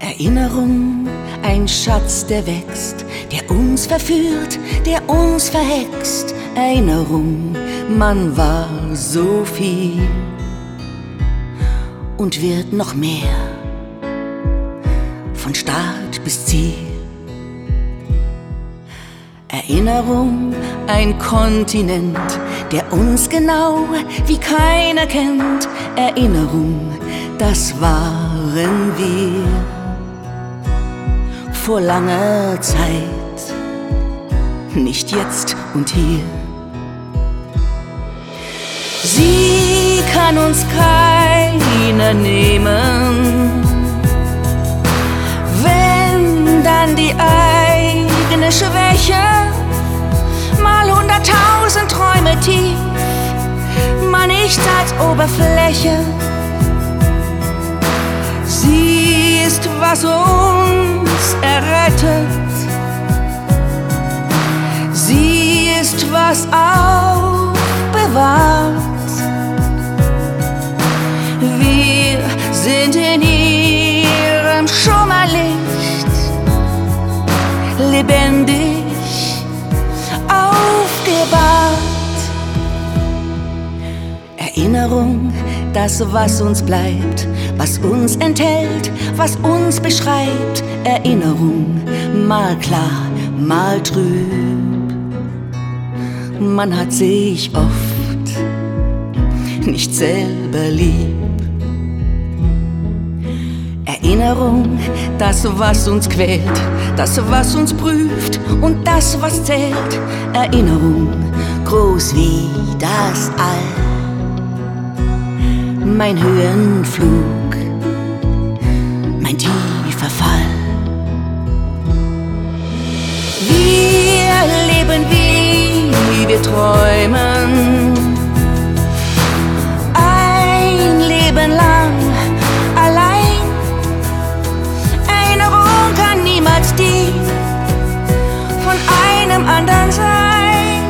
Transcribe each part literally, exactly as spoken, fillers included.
Erinnerung, ein Schatz, der wächst, der uns verführt, der uns verhext. Erinnerung, man war so viel und wird noch mehr, von Start bis Ziel. Erinnerung, ein Kontinent, der uns genau wie keiner kennt. Erinnerung, das waren wir vor langer Zeit, nicht jetzt und hier. Sie kann uns keiner nehmen, wenn dann die eigene Schwäche mal hunderttausend Träume tief, mal nichts als Oberfläche. Sie ist, was uns errettet, sie ist, was aufbewahrt. Wir sind in ihrem Schummerlicht lebendig aufgebahrt. Erinnerung, das, was uns bleibt, was uns enthält, was uns beschreibt. Erinnerung, mal klar, mal trüb. Man hat sich oft nicht selber lieb. Erinnerung, das, was uns quält, das, was uns prüft und das, was zählt. Erinnerung, groß wie das All, mein Höhenflug, mein tiefer Fall. Wir leben, wie wir träumen, ein Leben lang allein. Erinnerung kann niemals die von einem anderen sein,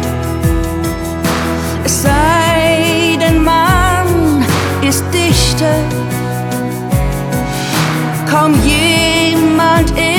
es sei denn, man ist dichter. Kaum jemand